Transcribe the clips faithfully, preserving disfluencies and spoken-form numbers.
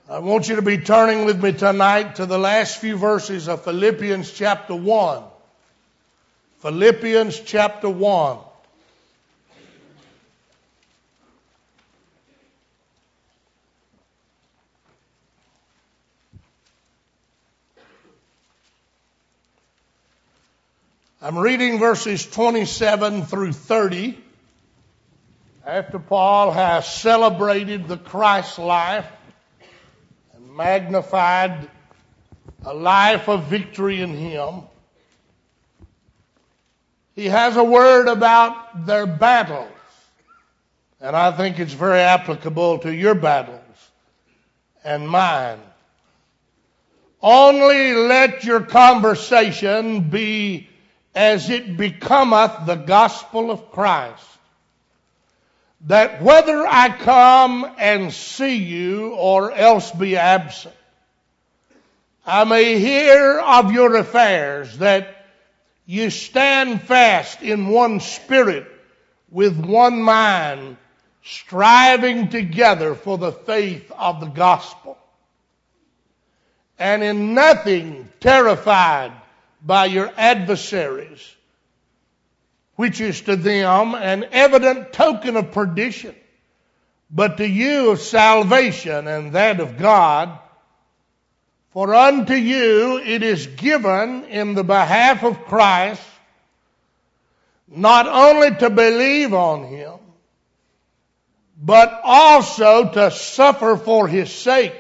I want you to be turning with me tonight to the last few verses of Philippians chapter one. Philippians chapter one. I'm reading verses twenty-seven through thirty. After Paul has celebrated the Christ life and magnified a life of victory in Him, he has a word about their battles. And I think it's very applicable to your battles and mine. Only let your conversation be as it becometh the gospel of Christ, that whether I come and see you or else be absent, I may hear of your affairs, that you stand fast in one spirit, with one mind, striving together for the faith of the gospel, and in nothing terrified by your adversaries, which is to them an evident token of perdition, but to you of salvation, and that of God. For unto you it is given in the behalf of Christ, not only to believe on Him, but also to suffer for His sake,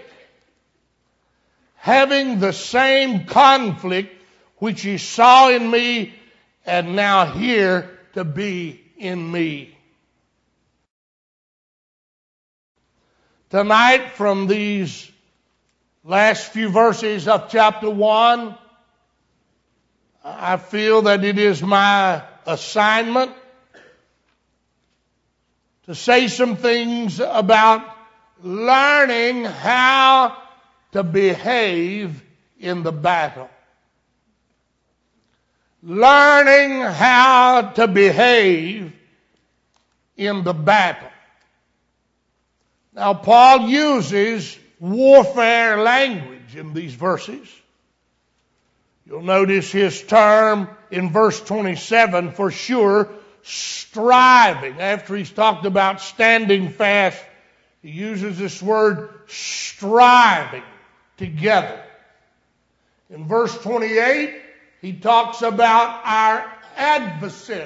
having the same conflict which ye saw in me, and now hear to be in me. Tonight, from these last few verses of chapter one, I feel that it is my assignment to say some things about learning how to behave in the battle. Learning how to behave in the battle. Now, Paul uses warfare language in these verses. You'll notice his term in verse twenty-seven, for sure, striving. After he's talked about standing fast, he uses this word striving together. In verse twenty-eight, he talks about our adversaries.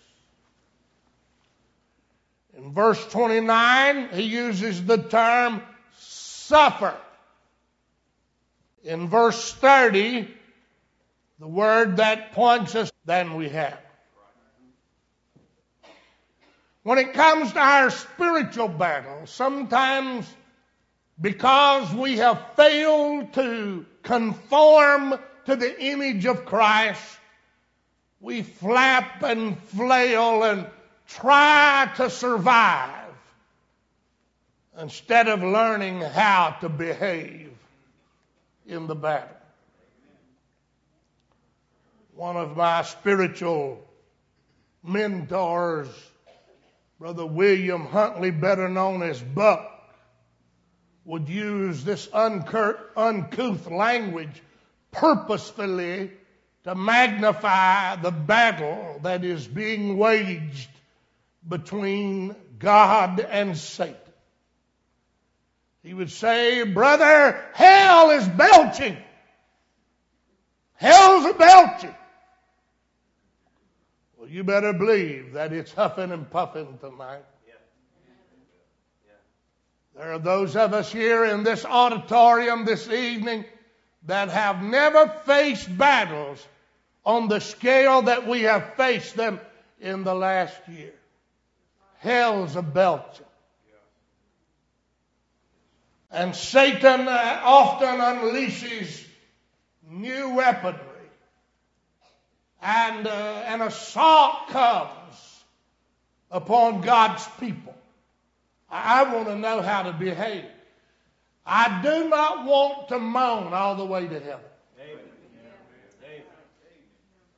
In verse twenty-nine, he uses the term suffer. In verse thirty, the word that points us than we have. When it comes to our spiritual battle, sometimes because we have failed to conform to the image of Christ, we flap and flail and try to survive instead of learning how to behave in the battle. One of my spiritual mentors, Brother William Huntley, better known as Buck, would use this uncouth language purposefully to magnify the battle that is being waged between God and Satan. He would say, brother, hell is belching. Hell's a belching. Well, you better believe that it's huffing and puffing tonight. There are those of us here in this auditorium this evening that have never faced battles on the scale that we have faced them in the last year. Hell's a belching. And Satan often unleashes new weaponry. And uh, an assault comes upon God's people. I, I want to know how to behave. I do not want to moan all the way to heaven.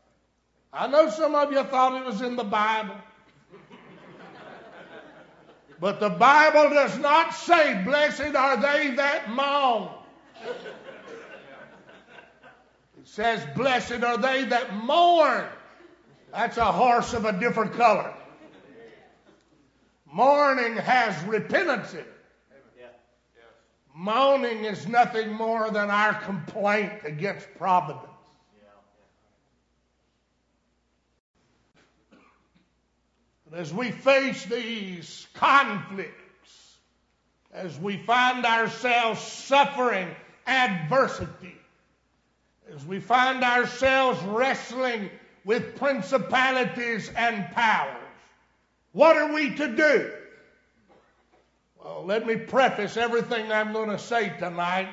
I know some of you thought it was in the Bible. But the Bible does not say, blessed are they that mourn. It says, blessed are they that mourn. That's a horse of a different color. Mourning has repentance in it. Mourning is nothing more than our complaint against providence. But as we face these conflicts, as we find ourselves suffering adversity, as we find ourselves wrestling with principalities and powers, what are we to do? Well, let me preface everything I'm going to say tonight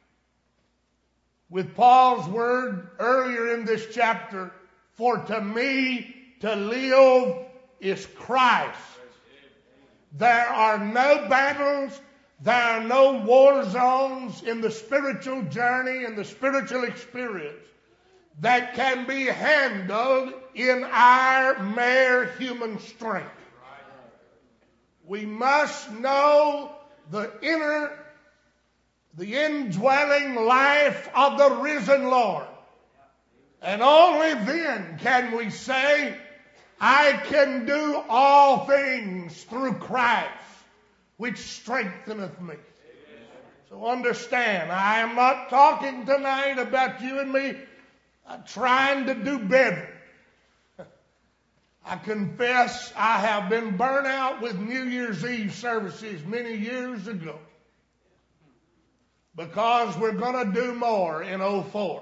with Paul's word earlier in this chapter, for to me to live is Christ. There are no battles, there are no war zones in the spiritual journey and the spiritual experience that can be handled in our mere human strength. We must know the inner, the indwelling life of the risen Lord. And only then can we say, I can do all things through Christ, which strengtheneth me. So understand, I am not talking tonight about you and me uh, trying to do better. I confess I have been burnt out with New Year's Eve services many years ago because we're going to do more in oh four.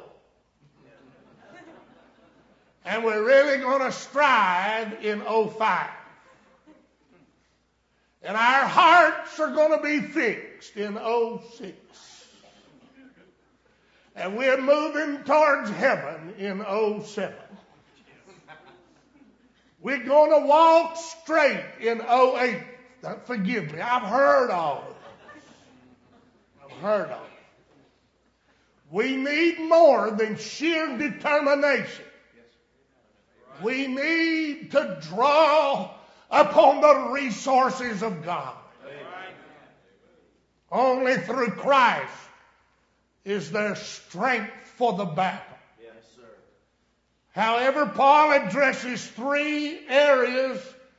And we're really going to strive in oh five. And our hearts are going to be fixed in oh six. And we're moving towards heaven in oh seven. We're going to walk straight in oh eight. Now, forgive me, I've heard all of this. I've heard all of it. We need more than sheer determination. We need to draw upon the resources of God. Only through Christ is there strength for the battle. However, Paul addresses three areas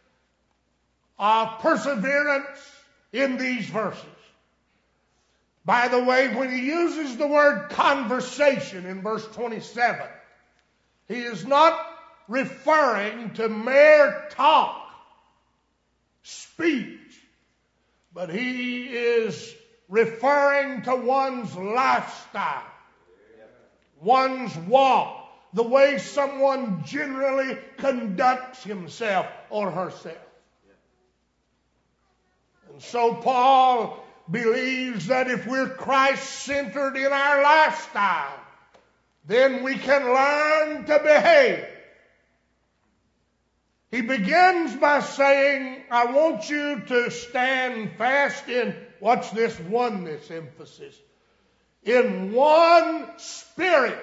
of perseverance in these verses. By the way, when he uses the word conversation in verse twenty-seven, he is not referring to mere talk, speech, but he is referring to one's lifestyle, one's walk, the way someone generally conducts himself or herself. And so Paul believes that if we're Christ-centered in our lifestyle, then we can learn to behave. He begins by saying, I want you to stand fast in, what's this oneness emphasis? In one spirit,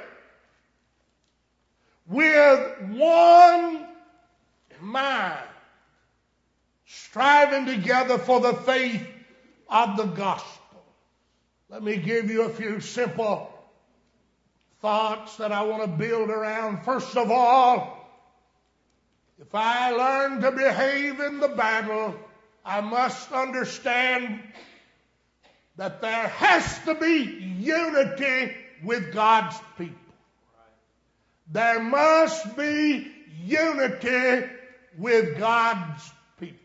with one mind, striving together for the faith of the gospel. Let me give you a few simple thoughts that I want to build around. First of all, if I learn to behave in the battle, I must understand that there has to be unity with God's people. There must be unity with God's people.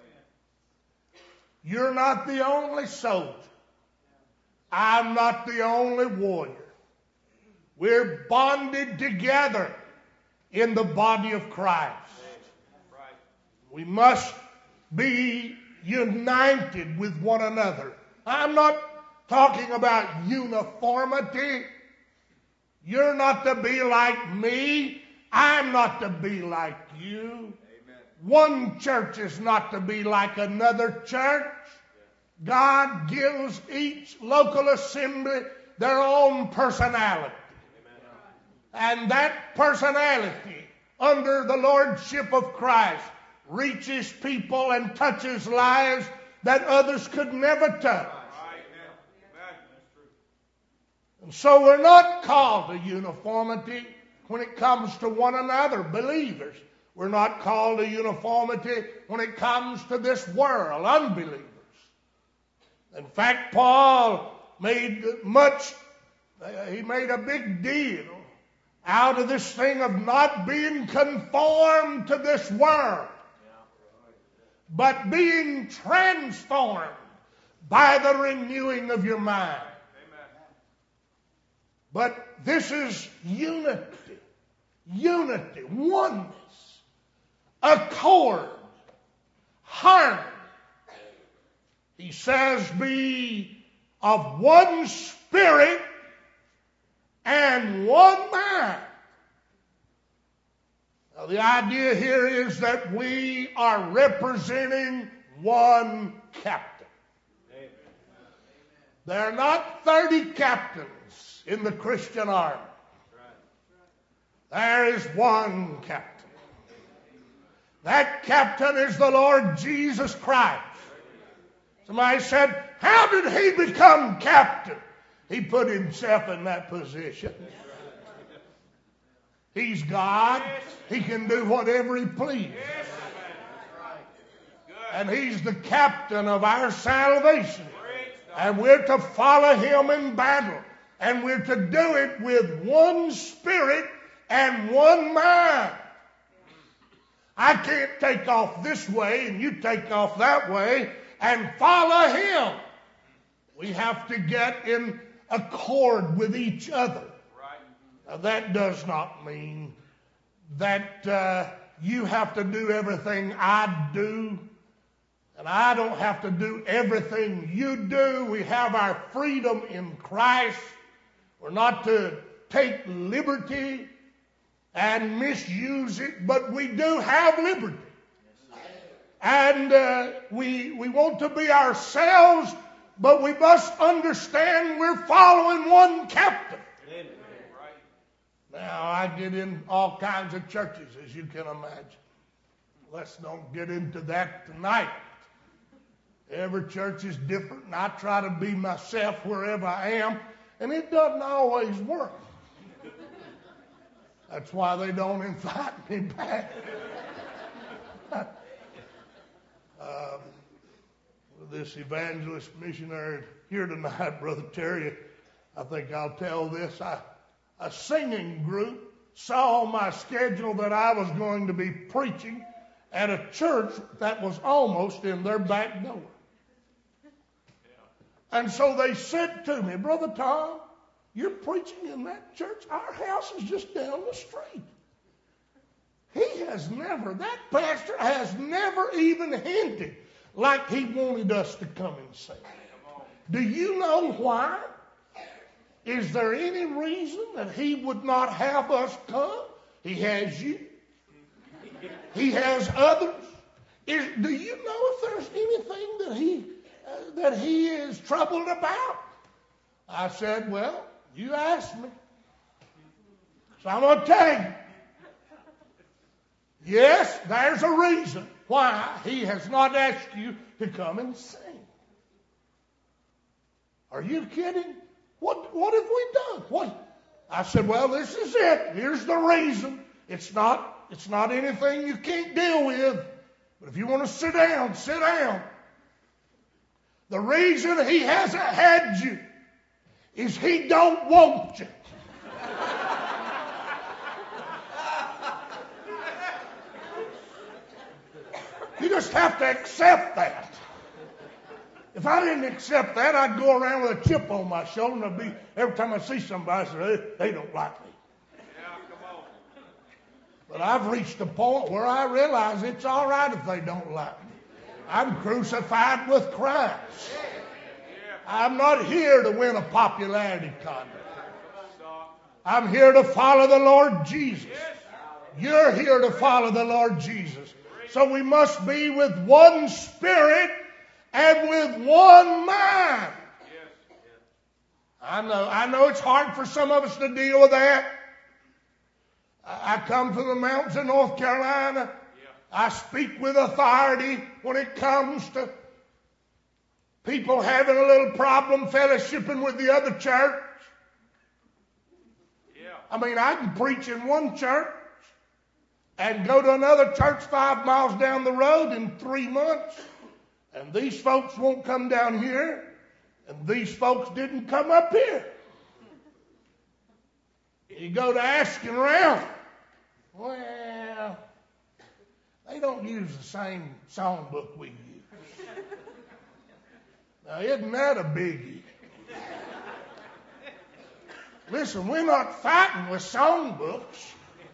You're not the only soldier. I'm not the only warrior. We're bonded together in the body of Christ. We must be united with one another. I'm not talking about uniformity. You're not to be like me. I'm not to be like you. Amen. One church is not to be like another church. God gives each local assembly their own personality. Amen. And that personality, under the lordship of Christ, reaches people and touches lives that others could never touch. And so we're not called to uniformity when it comes to one another, believers. We're not called to uniformity when it comes to this world, unbelievers. In fact, Paul made much, he made a big deal out of this thing of not being conformed to this world, but being transformed by the renewing of your mind. But this is unity, unity, oneness, accord, harmony. He says, be of one spirit and one mind. Now, the idea here is that we are representing one captain. Amen. There are not thirty captains in the Christian army. There is one captain. That captain is the Lord Jesus Christ. Somebody said, how did he become captain? He put himself in that position. He's God. He can do whatever he pleases. And he's the captain of our salvation. And we're to follow him in battle. And we're to do it with one spirit and one mind. I can't take off this way and you take off that way and follow him. We have to get in accord with each other. Now, that does not mean that uh, you have to do everything I do, and I don't have to do everything you do. We have our freedom in Christ. We're not to take liberty and misuse it, but we do have liberty. And uh, we, we want to be ourselves, but we must understand we're following one captain. Now, I get in all kinds of churches, as you can imagine. Let's don't get into that tonight. Every church is different, and I try to be myself wherever I am, and it doesn't always work. That's why they don't invite me back. um, this evangelist missionary here tonight, Brother Terry, I think I'll tell this. I A singing group saw on my schedule that I was going to be preaching at a church that was almost in their back door. And so they said to me, Brother Tom, you're preaching in that church? Our house is just down the street. He has never, that pastor has never even hinted like he wanted us to come and sing. Do you know why? Is there any reason that he would not have us come? He has you. He has others. Is, do you know if there's anything that he uh, that he is troubled about? I said, well, you asked me. So I'm going to tell you. Yes, there's a reason why he has not asked you to come and sing. Are you kidding? What, what have we done? What? I said, well, this is it. Here's the reason. It's not, it's not anything you can't deal with. But if you want to sit down, sit down. The reason he hasn't had you is he don't want you. You just have to accept that. If I didn't accept that, I'd go around with a chip on my shoulder, and I'd be, every time I see somebody, I say, hey, they don't like me. Yeah, come on. But I've reached a point where I realize it's all right if they don't like me. I'm crucified with Christ. I'm not here to win a popularity contest. I'm here to follow the Lord Jesus. You're here to follow the Lord Jesus. So we must be with one spirit and with one mind. I know, I know it's hard for some of us to deal with that. I come from the mountains of North Carolina. I speak with authority when it comes to People having a little problem fellowshipping with the other church. Yeah. I mean, I can preach in one church and go to another church five miles down the road in three months. And these folks won't come down here. And these folks didn't come up here. You go to asking around. Well, they don't use the same songbook we use. Now, isn't that a biggie? Listen, we're not fighting with songbooks.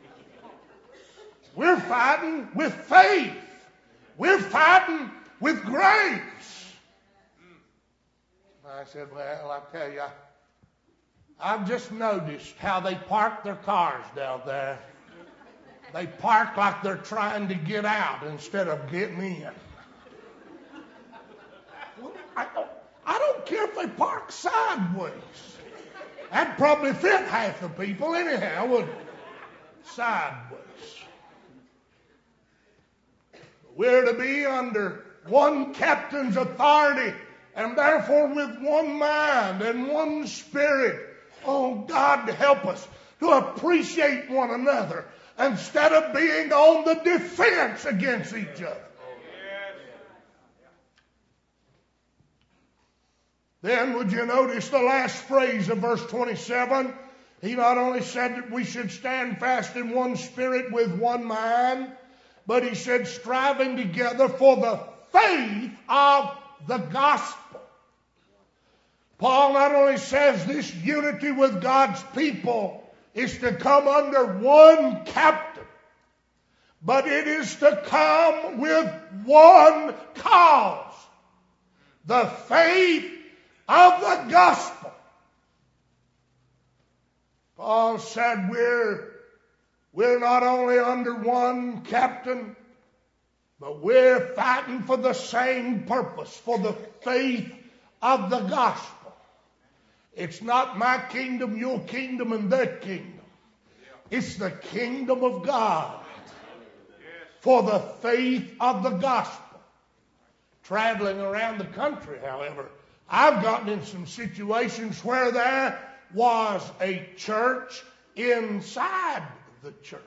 We're fighting with faith. We're fighting with grace. I said, well, I tell you, I've just noticed how they park their cars down there. They park like they're trying to get out instead of getting in. Well, I, don't, I don't care if they park sideways. That'd probably fit half the people anyhow, wouldn't it? Sideways. We're to be under one captain's authority, and therefore with one mind and one spirit. Oh, God, help us to appreciate one another instead of being on the defense against each other. Then would you notice the last phrase of verse twenty-seven? He not only said that we should stand fast in one spirit with one mind, but he said striving together for the faith of the gospel. Paul not only says this unity with God's people is to come under one captain, but it is to come with one cause. The faith of the gospel. Paul said we're, we're not only under one captain, but we're fighting for the same purpose, for the faith of the gospel. It's not my kingdom, your kingdom, and their kingdom. It's the kingdom of God for the faith of the gospel. Traveling around the country, however, I've gotten in some situations where there was a church inside the church.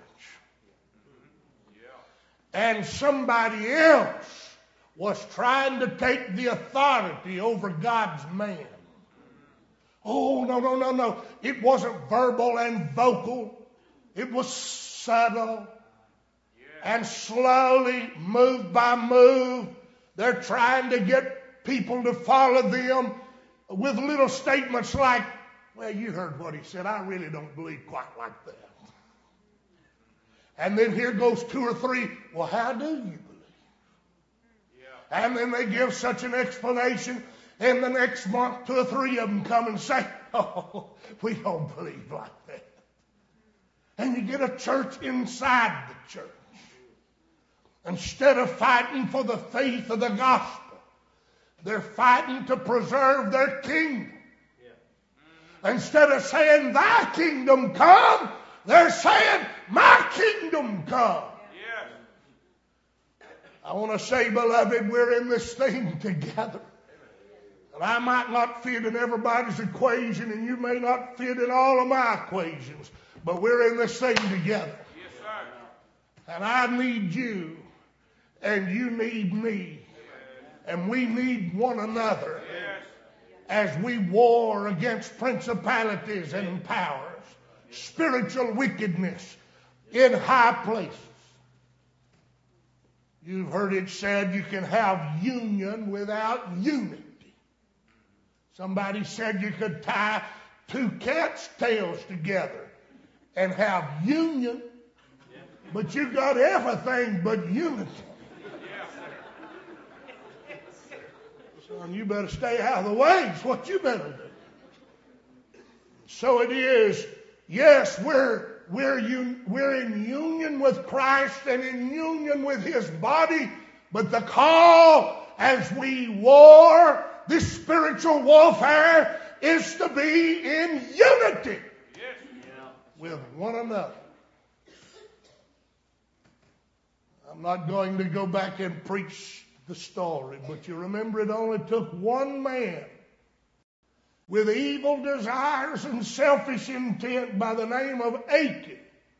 And somebody else was trying to take the authority over God's man. Oh, no, no, no, no. It wasn't verbal and vocal. It was subtle. And slowly, move by move, they're trying to get people to follow them with little statements like, well, you heard what he said. I really don't believe quite like that. And then here goes two or three. Well, how do you believe? Yeah. And then they give such an explanation. And the next month, two or three of them come and say, oh, we don't believe like that. And you get a church inside the church. Instead of fighting for the faith of the gospel, they're fighting to preserve their kingdom. Yeah. Instead of saying, thy kingdom come, they're saying, my kingdom come. Yeah. I want to say, beloved, we're in this thing together. And I might not fit in everybody's equation, and you may not fit in all of my equations, but we're in this thing together. Yes, sir. And I need you, and you need me, and we need one another as we war against principalities and powers, spiritual wickedness in high places. You've heard it said you can have union without unity. Somebody said you could tie two cats' tails together and have union, but you got everything but unity. Son, you better stay out of the way. It's what you better do. So it is. Yes, we're we're un, we're in union with Christ and in union with His body, but the call as we war this spiritual warfare is to be in unity with one another. I'm not going to go back and preach the story, but you remember it only took one man with evil desires and selfish intent by the name of Achan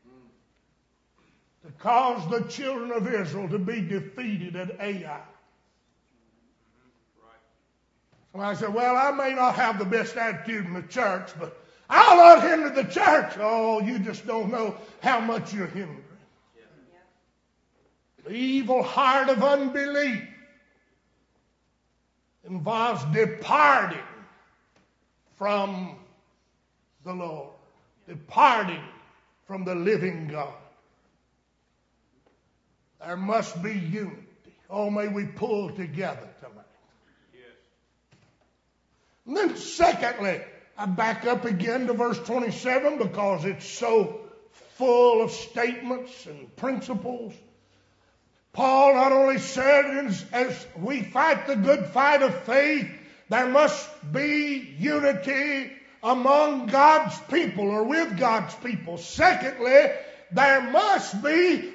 to cause the children of Israel to be defeated at Ai. And I said, well, I may not have the best attitude in the church, but I'll not hinder the church. Oh, you just don't know how much you're hindering. The evil heart of unbelief involves departing from the Lord, departing from the living God. There must be unity. Oh, may we pull together tonight. And then secondly, I back up again to verse twenty-seven because it's so full of statements and principles. Paul not only said, as, as we fight the good fight of faith, there must be unity among God's people or with God's people. Secondly, there must be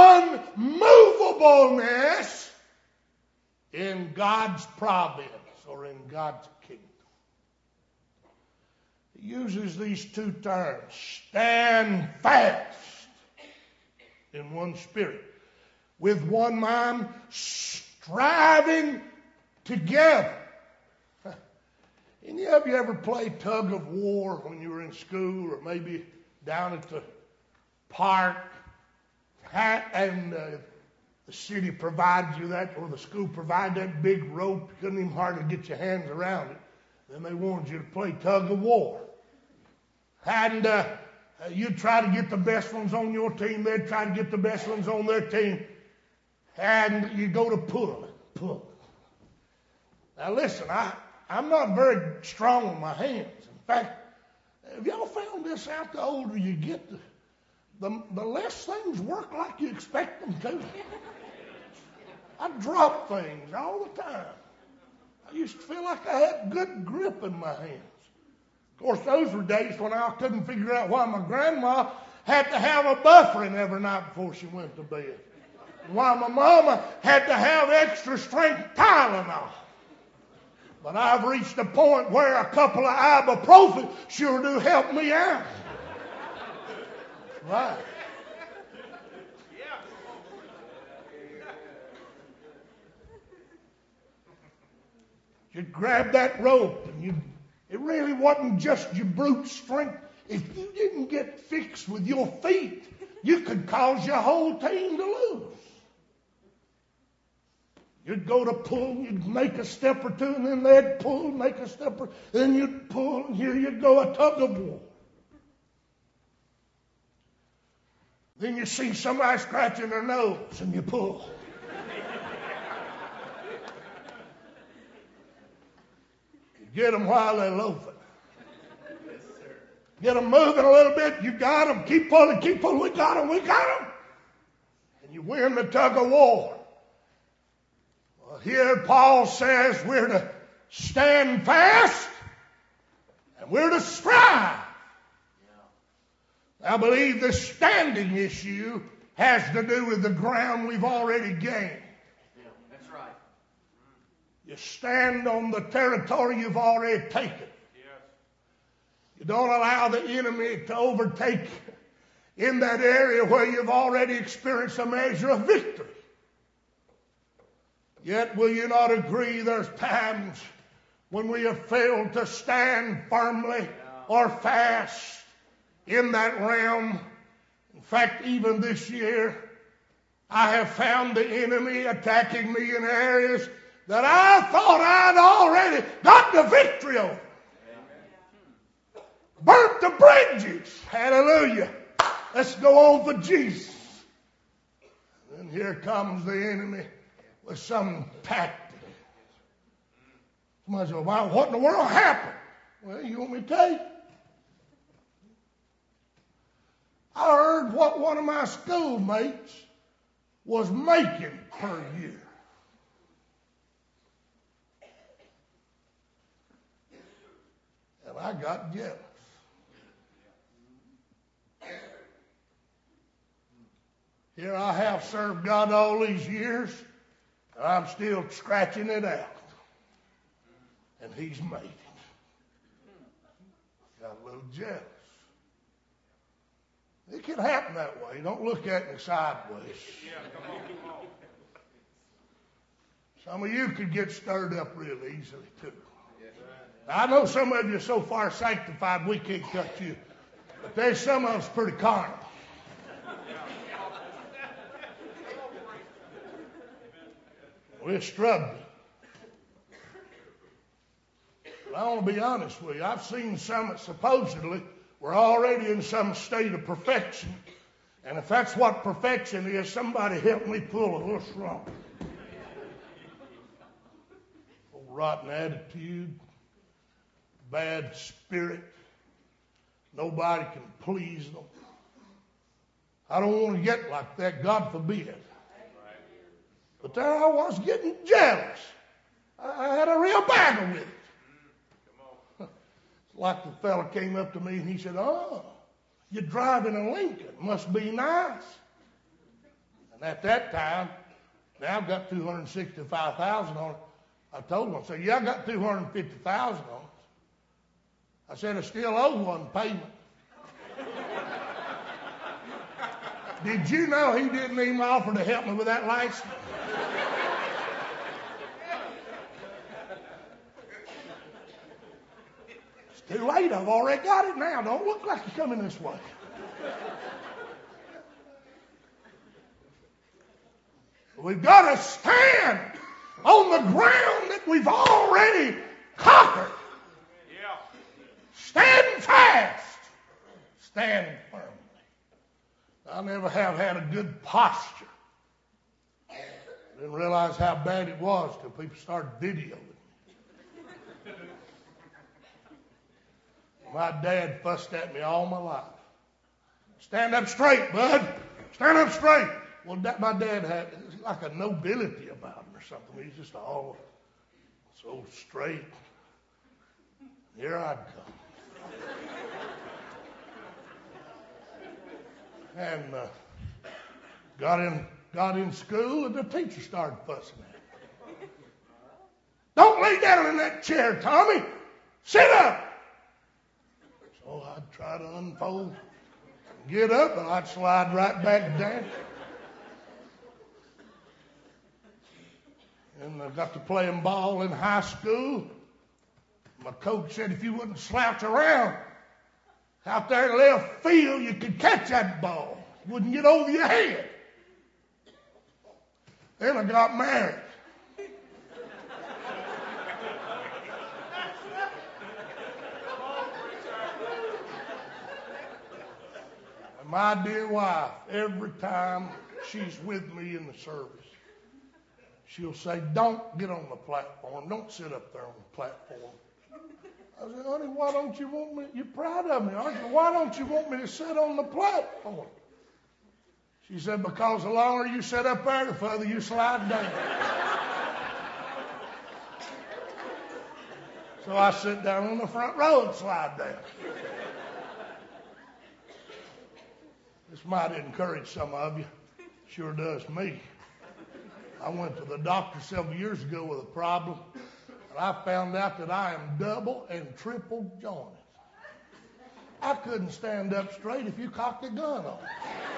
unmovableness in God's providence or in God's kingdom. He uses these two terms, stand fast in one spirit, with one mind, striving together. Any of you ever played tug of war when you were in school or maybe down at the park? And uh, the city provides you that, or the school provided that big rope. You couldn't even hardly get your hands around it. Then they wanted you to play tug of war. And uh, you'd try to get the best ones on your team. They'd try to get the best ones on their team. And you go to pull, pull. Now listen, I, I'm not very strong with my hands. In fact, have y'all found this out? The older you get, the, the, the less things work like you expect them to. I drop things all the time. I used to feel like I had good grip in my hands. Of course, those were days when I couldn't figure out why my grandma had to have a buffering every night before she went to bed. While my mama had to have extra strength Tylenol. But I've reached a point where a couple of ibuprofen sure do help me out. Right. You grab that rope and you, it really wasn't just your brute strength. If you didn't get fixed with your feet, you could cause your whole team to lose. You'd go to pull, you'd make a step or two, and then they'd pull, make a step or then you'd pull, and here you'd go, a tug of war. Then you see somebody scratching their nose, and you pull. You get them while they're loafing. Get them moving a little bit, you got them. Keep pulling, keep pulling, we got them, we got them. And you win the tug of war. Here Paul says we're to stand fast and we're to strive. I believe the standing issue has to do with the ground we've already gained. Yeah, that's right. You stand on the territory you've already taken. Yes. You don't allow the enemy to overtake in that area where you've already experienced a measure of victory. Yet will you not agree there's times when we have failed to stand firmly or fast in that realm? In fact, even this year, I have found the enemy attacking me in areas that I thought I'd already got the victory over. Burnt the bridges. Hallelujah. Let's go on for Jesus. And here comes the enemy with some tactic. Somebody said, well, what in the world happened? Well, you want me to tell you? I heard what one of my schoolmates was making per year. And I got jealous. Here I have served God all these years. And I'm still scratching it out. And he's made it. Got a little jealous. It can happen that way. Don't look at me sideways. Some of you could get stirred up real easily too. Now, I know some of you are so far sanctified we can't touch you. But there's some of us pretty carnal. We're struggling. But I want to be honest with you. I've seen some that supposedly were already in some state of perfection. And if that's what perfection is, somebody help me pull a little slump. Old rotten attitude, bad spirit. Nobody can please them. I don't want to get like that, God forbid. But there I was getting jealous. I had a real battle with it. It's like the fella came up to me and he said, "Oh, you're driving a Lincoln. Must be nice." And at that time, now I've got two hundred sixty-five thousand dollars on it. I told him, I said, "Yeah, I got two hundred fifty thousand dollars on it." I said, "I still owe one payment." Did you know he didn't even offer to help me with that license? It's too late. I've already got it now. Don't look like you're coming this way. We've got to stand on the ground that we've already conquered. Yeah. Stand fast. Stand firmly. I never have had a good posture. I didn't realize how bad it was till people started videoing. My dad fussed at me all my life. Stand up straight, bud. Stand up straight. Well, that, my dad had like a nobility about him or something. He's just all so straight. Here I'd come. And uh, got in got in school, and the teacher started fussing at me. "Don't lay down in that chair, Tommy. Sit up." So I'd try to unfold, get up, and I'd slide right back down. And I got to playing ball in high school. My coach said if you wouldn't slouch around out there in left field, you could catch that ball. It wouldn't get over your head. Then I got married. And my dear wife, every time she's with me in the service, she'll say, "Don't get on the platform. Don't sit up there on the platform." I said, "Honey, why don't you want me? You're proud of me, aren't you? Why don't you want me to sit on the platform?" She said, "Because the longer you sit up there, the further you slide down." So I sit down on the front row and slide down. This might encourage some of you. Sure does me. I went to the doctor several years ago with a problem. I found out that I am double and triple jointed. I couldn't stand up straight if you cocked a gun on me.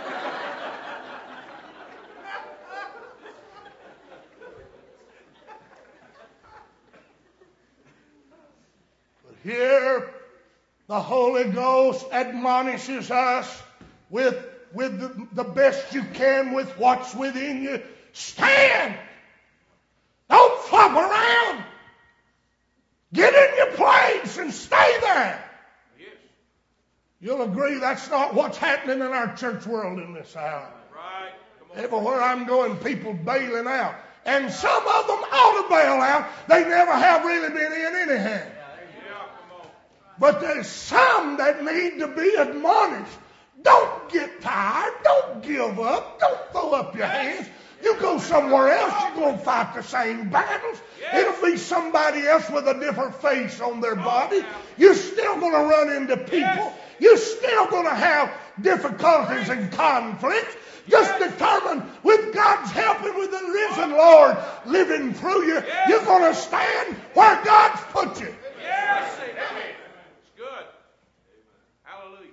But here, the Holy Ghost admonishes us with, with the, the best you can with what's within you. Stand! Don't flop around! Get in your place and stay there. Yes. You'll agree that's not what's happening in our church world in this hour. Right. Everywhere I'm going, people bailing out. And some of them ought to bail out. They never have really been in anyhow. Yeah, come on. But there's some that need to be admonished. Don't get tired. Don't give up. Don't throw up your hands. You go somewhere else, you're going to fight the same battles. It'll be somebody else with a different face on their body. You're still going to run into people. You're still going to have difficulties and conflicts. Just determine, with God's help and with the risen Lord living through you, you're going to stand where God's put you. Yes. It's good. Hallelujah.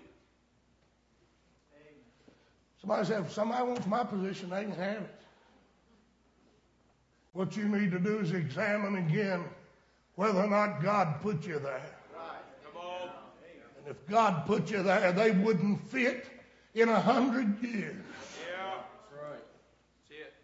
Somebody said, if somebody wants my position, they can have it. What you need to do is examine again whether or not God put you there. Come on. And if God put you there, they wouldn't fit in a hundred years. Yeah. That's right. That's it.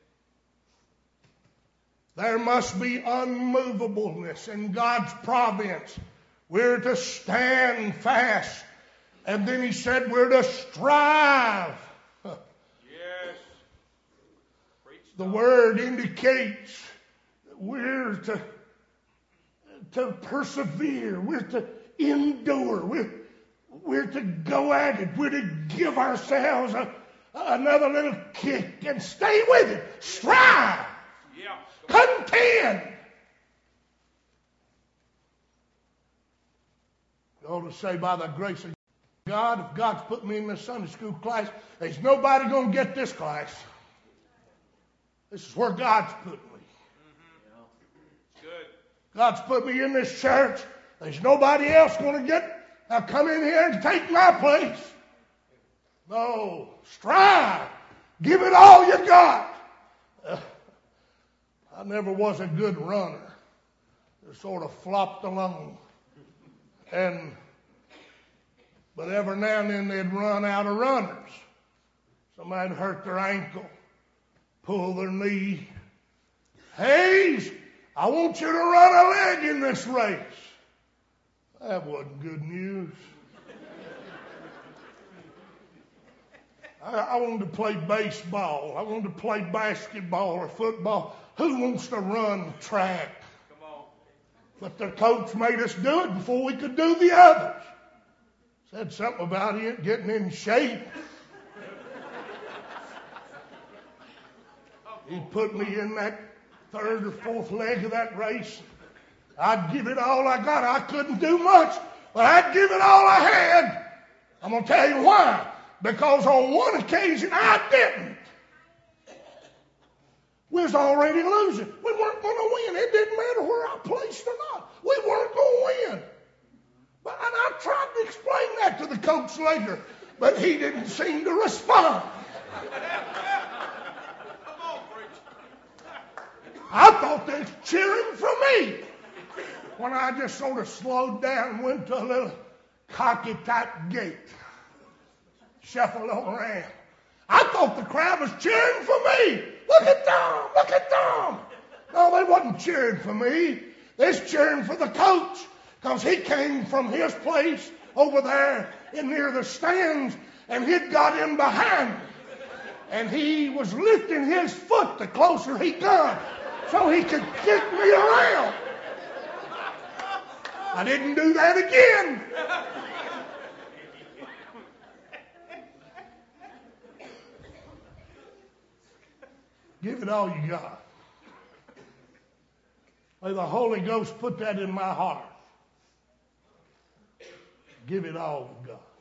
There must be unmovableness in God's providence. We're to stand fast. And then he said we're to strive. Yes. The word indicates that we're to, to persevere. We're to endure. We're, we're to go at it. We're to give ourselves a, another little kick and stay with it. Strive. Yeah. Contend. You ought to say, by the grace of God, if God's put me in this Sunday school class, there's nobody going to get this class. This is where God's put me. Mm-hmm. It's good. God's put me in this church. There's nobody else going to get, now come in here and take my place. No. Strive. Give it all you got. Uh, I never was a good runner. Just sort of flopped along. And, but every now and then they'd run out of runners. Somebody'd hurt their ankle, pull their knee. Hayes, I want you to run a leg in this race. That wasn't good news. I, I wanted to play baseball. I wanted to play basketball or football. Who wants to run track? Come on. But the coach made us do it before we could do the others. Said something about it getting in shape. He put me in that third or fourth leg of that race. I'd give it all I got. I couldn't do much, but I'd give it all I had. I'm going to tell you why. Because on one occasion I didn't. We was already losing. We weren't going to win. It didn't matter where I placed or not. We weren't going to win. But and I tried to explain that to the coach later, but he didn't seem to respond. I thought they was cheering for me. When I just sort of slowed down and went to a little cocky type gait. Shuffled on around. I thought the crowd was cheering for me. Look at them, look at them. No, they wasn't cheering for me. They was cheering for the coach. Because he came from his place over there in near the stands and he'd got in behind me. And he was lifting his foot the closer he got so he could kick me around. I didn't do that again. Give it all you got. May the Holy Ghost put that in my heart. Give it all you got.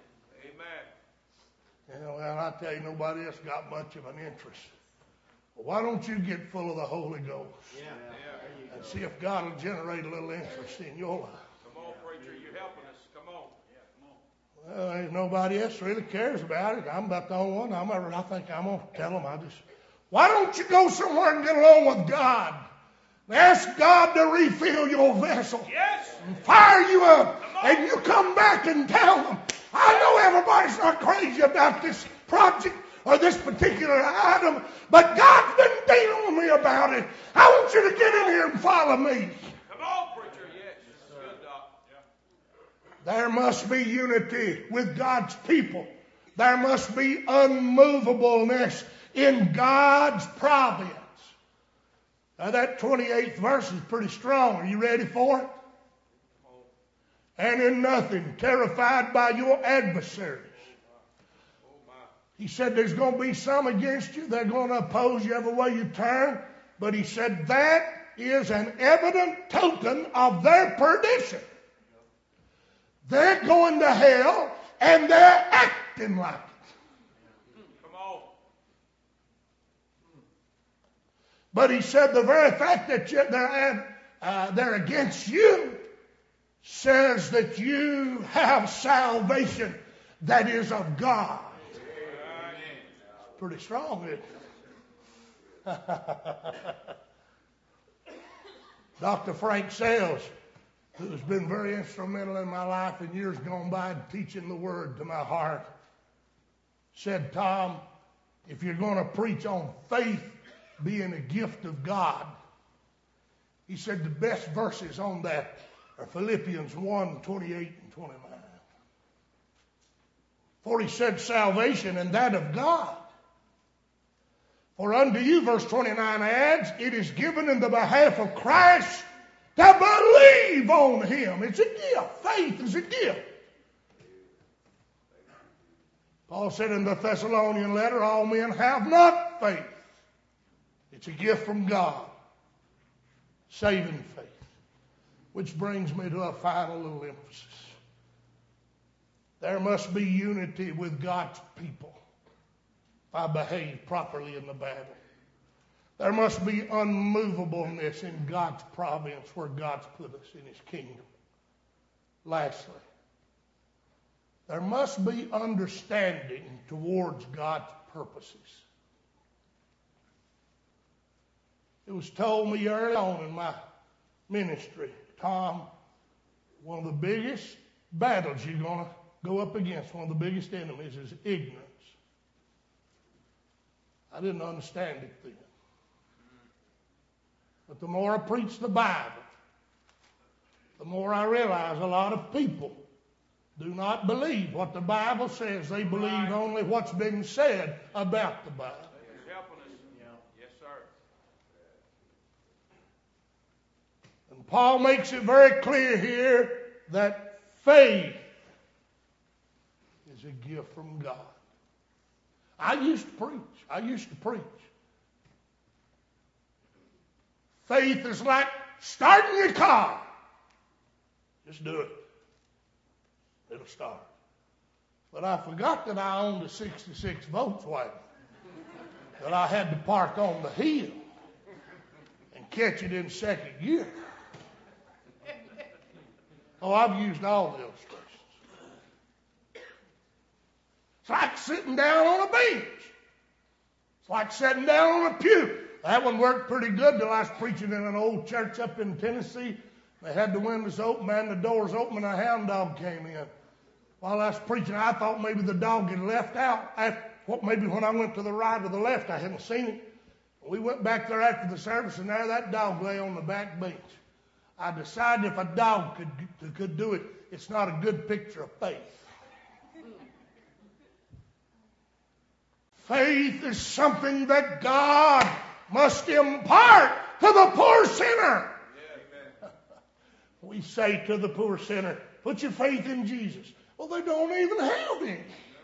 Amen. You know, well, I tell you, nobody else got much of an interest. Well, why don't you get full of the Holy Ghost? Yeah. Yeah. And see if God will generate a little interest in your life. Come on, preacher. You're helping us. Come on. Yeah, come on. Well, ain't nobody else really cares about it. I'm about the only one. I'm ever, I think I'm going to tell them. I just, why don't you go somewhere and get along with God? Ask God to refill your vessel. Yes. And fire you up. And you come back and tell them, I know everybody's not crazy about this project or this particular item, but God's been dealing with me about it. I want you to get in here and follow me. Come on, preacher. Yes. That's good, Doc. Yeah. There must be unity with God's people. There must be unmovableness in God's providence. Now that twenty-eighth verse is pretty strong. Are you ready for it? And in nothing, terrified by your adversaries. He said there's going to be some against you. They're going to oppose you every way you turn. But he said that is an evident token of their perdition. They're going to hell and they're acting like it. Come on. But he said the very fact that you, they're, uh, they're against you says that you have salvation that is of God. It's pretty strong, isn't it? Doctor Frank Sales, who has been very instrumental in my life in years gone by teaching the word to my heart, said, Tom, if you're going to preach on faith being a gift of God, he said the best verses on that are Philippians one, twenty-eight and twenty-nine. For he said salvation and that of God. For unto you, verse twenty-nine adds, it is given in the behalf of Christ to believe on him. It's a gift. Faith is a gift. Paul said in the Thessalonian letter, all men have not faith. It's a gift from God. Saving faith. Which brings me to a final little emphasis. There must be unity with God's people if I behave properly in the battle. There must be unmovableness in God's providence where God's put us in his kingdom. Lastly, there must be understanding towards God's purposes. It was told me early on in my ministry, Tom, one of the biggest battles you're going to go up against, one of the biggest enemies, is ignorance. I didn't understand it then. But the more I preach the Bible, the more I realize a lot of people do not believe what the Bible says. They believe only what's been said about the Bible. It's helping us. Yes, sir. And Paul makes it very clear here that faith is a gift from God. I used to preach. I used to preach. Faith is like starting your car. Just do it. It'll start. But I forgot that I owned a sixty-six Volkswagen that I had to park on the hill and catch it in second gear. Oh, I've used all the illustrations. It's like sitting down on a bench. It's like sitting down on a pew. That one worked pretty good till I was preaching in an old church up in Tennessee. They had the windows open and the doors open and a hound dog came in. While I was preaching, I thought maybe the dog had left out. I, what, maybe when I went to the right or the left, I hadn't seen it. We went back there after the service, and there that dog lay on the back bench. I decided if a dog could, could do it, it's not a good picture of faith. Faith is something that God must impart to the poor sinner. Yeah, we say to the poor sinner, put your faith in Jesus. Well, they don't even have any.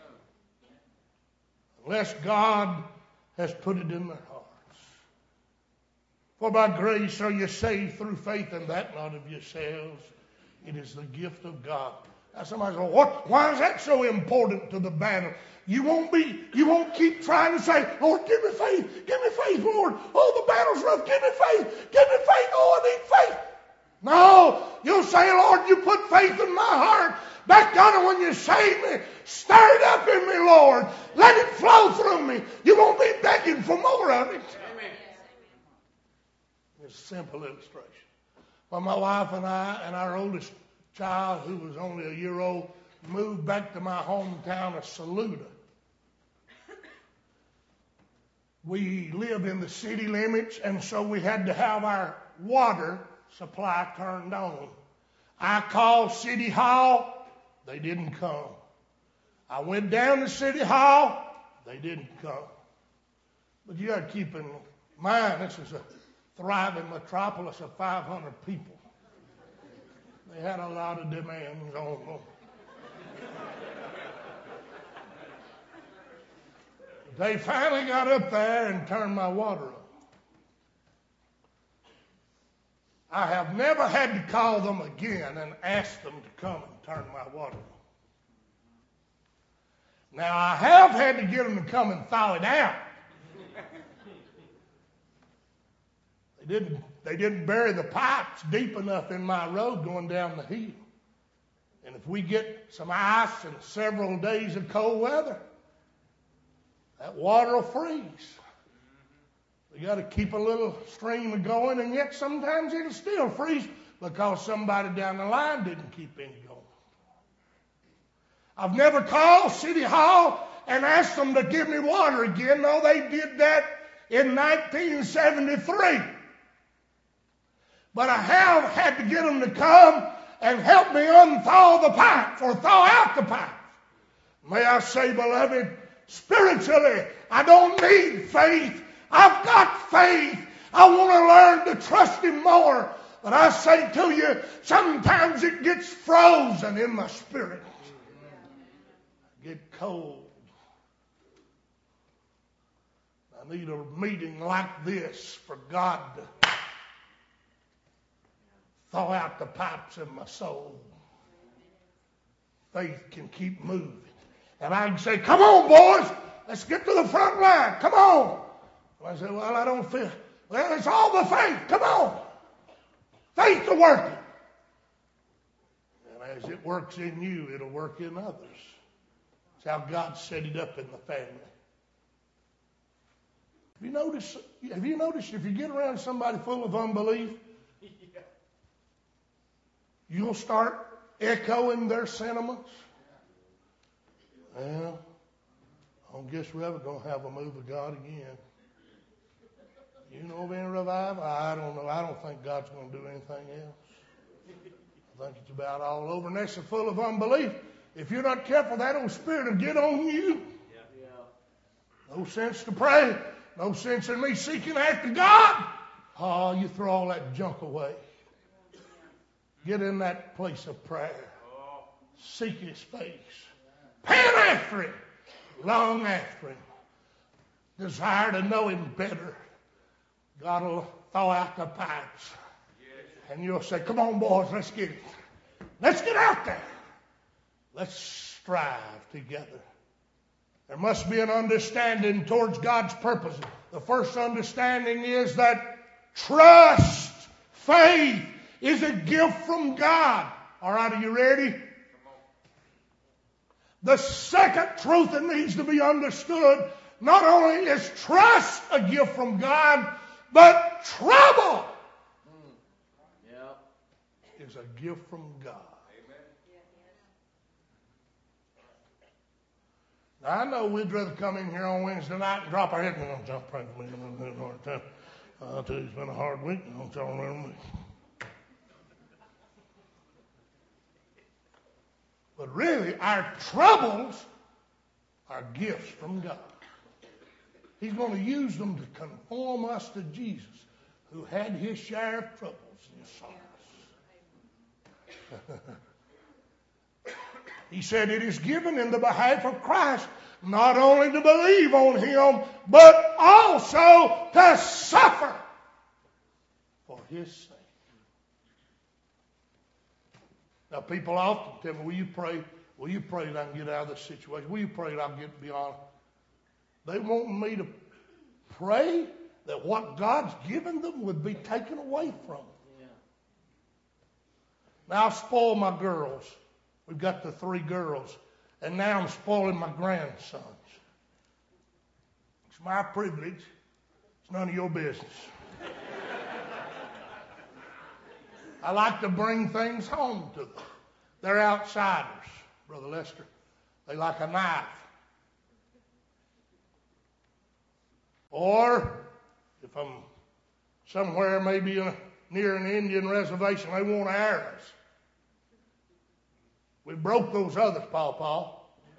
Unless God has put it in their hearts. For by grace are you saved through faith, and that not of yourselves. It is the gift of God. Now somebody says, what? Why is that so important to the battle? You won't be, you won't keep trying to say, Lord, give me faith, give me faith, Lord. Oh, the battle's rough, give me faith, give me faith, oh, I need faith. No, you'll say, Lord, you put faith in my heart. Back down when you saved me, stir it up in me, Lord. Let it flow through me. You won't be begging for more of it. Amen. It's a simple illustration. Well, my wife and I and our oldest child, who was only a year old, moved back to my hometown of Saluda. We live in the city limits, and so we had to have our water supply turned on. I called City Hall. They didn't come. I went down to City Hall. They didn't come. But you got to keep in mind, this is a thriving metropolis of five hundred people. They had a lot of demands on them. They finally got up there and turned my water on. I have never had to call them again and ask them to come and turn my water on. Now, I have had to get them to come and thaw it out. They didn't, they didn't bury the pipes deep enough in my road going down the hill. And if we get some ice and several days of cold weather, that water will freeze. We got to keep a little stream going, and yet sometimes it'll still freeze because somebody down the line didn't keep any going. I've never called City Hall and asked them to give me water again. No, they did that in nineteen seventy-three. But I have had to get them to come and help me unthaw the pipes or thaw out the pipes. May I say, beloved, spiritually, I don't need faith. I've got faith. I want to learn to trust Him more. But I say to you, sometimes it gets frozen in my spirit. I get cold. I need a meeting like this for God to thaw out the pipes in my soul. Faith can keep moving. And I can say, come on, boys, let's get to the front line. Come on. I say, well, I don't feel. Well, it's all the faith. Come on. Faith to work it. And as it works in you, it'll work in others. It's how God set it up in the family. Have you noticed, have you noticed if you get around somebody full of unbelief, you'll start echoing their sentiments? Well, I guess we're ever going to have a move of God again. You know of any revival? I don't know. I don't think God's going to do anything else. I think it's about all over. And that's full of unbelief. If you're not careful, that old spirit will get on you. No sense to pray. No sense in me seeking after God. Oh, you throw all that junk away. Get in that place of prayer. Seek His face. Pan after Him. Long after Him. Desire to know Him better. God will thaw out the pipes. And you'll say, come on, boys, let's get it. Let's get out there. Let's strive together. There must be an understanding towards God's purposes. The first understanding is that trust, faith, is a gift from God. All right, are you ready? The second truth that needs to be understood, not only is trust a gift from God, but trouble mm. yeah. is a gift from God. Now, I know we'd rather come in here on Wednesday night and drop our head and I'm jump praying for me. I'm having a hard time. I'll tell you, it's been a hard week. I don't y'all remember me. But really, our troubles are gifts from God. He's going to use them to conform us to Jesus, who had His share of troubles and sorrows. He said it is given in the behalf of Christ not only to believe on Him, but also to suffer for His sake. Now, people often tell me, will you pray? Will you pray that I can get out of this situation? Will you pray that I can get beyond? They want me to pray that what God's given them would be taken away from them. Yeah. Now, I've spoiled my girls. We've got the three girls. And now I'm spoiling my grandsons. It's my privilege. It's none of your business. I like to bring things home to them. They're outsiders, Brother Lester. They like a knife. Or if I'm somewhere maybe in a, near an Indian reservation, they want arrows. We broke those others, Paw Paw.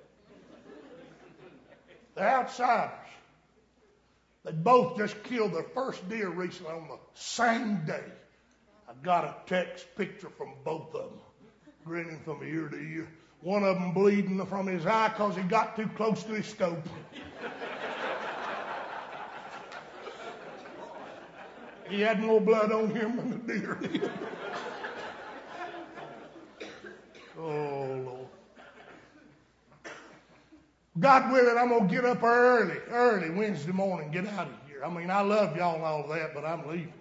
They're outsiders. They both just killed their first deer recently on the same day. I got a text picture from both of them, grinning from ear to ear. One of them bleeding from his eye because he got too close to his scope. He had more blood on him than the deer did. Oh, Lord. God willing, I'm going to get up early, early Wednesday morning, get out of here. I mean, I love y'all and all of that, but I'm leaving.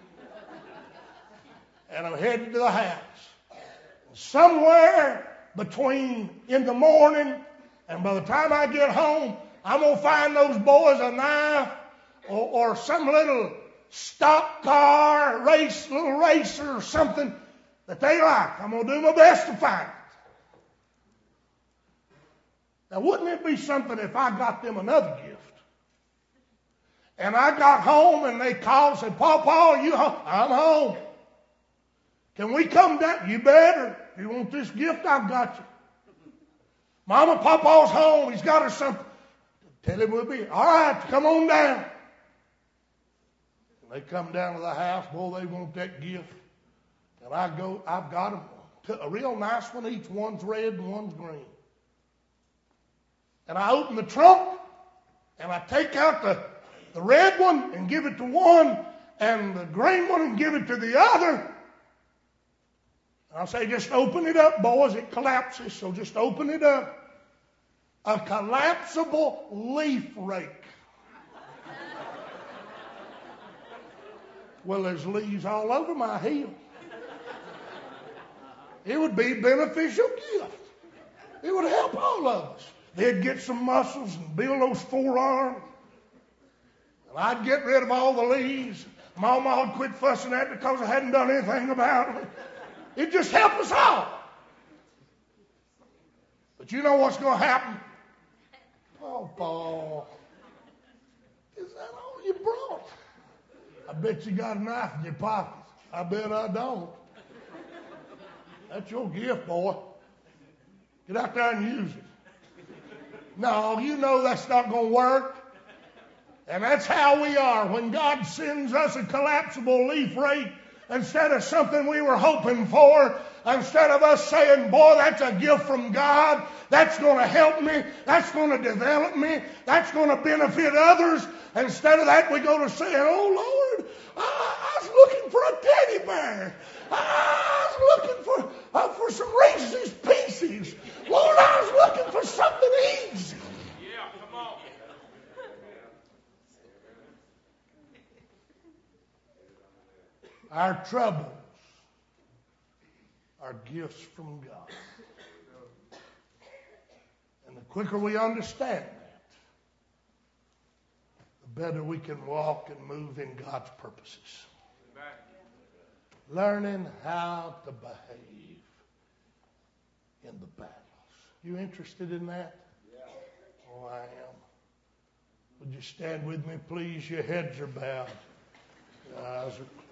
And I'm headed to the house. Somewhere between in the morning and by the time I get home, I'm going to find those boys a knife or, or some little stock car, race, little racer or something that they like. I'm going to do my best to find it. Now, wouldn't it be something if I got them another gift? And I got home and they called and said, Paul, Paul, you home? I'm home. Can we come down? You better. If you want this gift, I've got you. Mama, Papa's home. He's got her something. Tell him we'll be. All right, come on down. And they come down to the house. Boy, they want that gift. And I go, I've got them. A real nice one each. One's red and one's green. And I open the trunk, and I take out the, the red one and give it to one, and the green one and give it to the other. And I'll say, just open it up, boys. It collapses, so just open it up. A collapsible leaf rake. Well, there's leaves all over my heel. It would be a beneficial gift. It would help all of us. They'd get some muscles and build those forearms. And I'd get rid of all the leaves. Mama would quit fussing at me because I hadn't done anything about it. It'd just help us all. But you know what's going to happen? Oh, Paul, is that all you brought? I bet you got a knife in your pocket. I bet I don't. That's your gift, boy. Get out there and use it. No, you know that's not going to work. And that's how we are. When God sends us a collapsible leaf rake, instead of something we were hoping for, instead of us saying, boy, that's a gift from God, that's going to help me, that's going to develop me, that's going to benefit others, instead of that we go to saying, oh, Lord, I, I was looking for a teddy bear. I was looking for, uh, for some Reese's Pieces. Lord, I was looking for something easy. Yeah, come on. Our troubles are gifts from God. And the quicker we understand that, the better we can walk and move in God's purposes. Learning how to behave in the battles. You interested in that? Oh, I am. Would you stand with me, please? Your heads are bowed. Your eyes are closed.